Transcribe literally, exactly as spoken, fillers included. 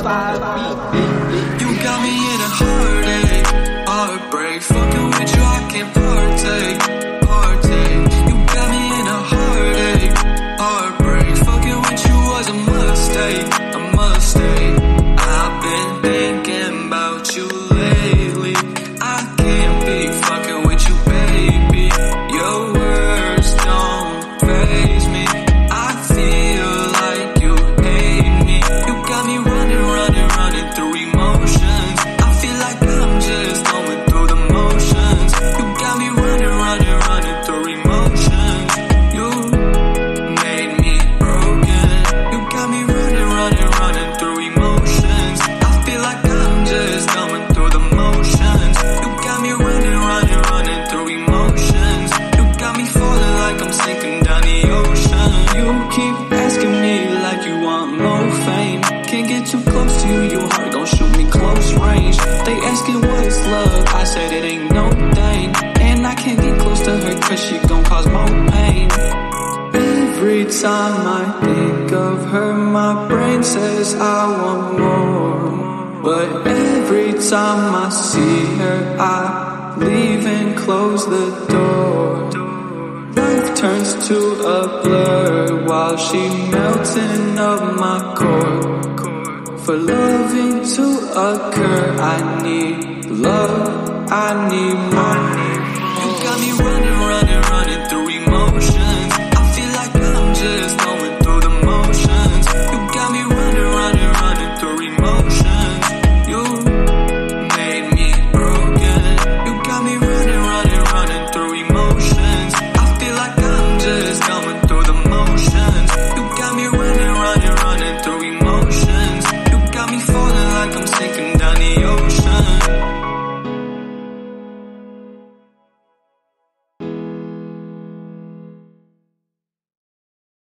You got me in a heartache, heartbreak. Fucking with you, I can't partake, partake. You got me in a heartache, heartbreak. Fucking with you was a mistake, a mistake. I've been thinking about you lately. I can't be fucking with you, baby. Your words don't faze me. I feel like you hate me. You got me running, running, running through emotions. I feel like I'm just going through the motions. You got me running, running, running through emotions. You made me broken. You got me running, running, running through emotions. I feel like I'm just going through the motions. You got me running, running, running through emotions. You got me falling like I'm sinking down the ocean. You keep asking me like you want more fame. Can't get too close to you, your heart gon' shoot me close range. They asking what is love, I said it ain't no thing. And I can't get close to her cause she gon' cause more pain. Every time I think of her, my brain says I want more. But every time I see her, I leave and close the door. Life turns to a blur while she melting up my core. For loving to occur, I need love, I need more.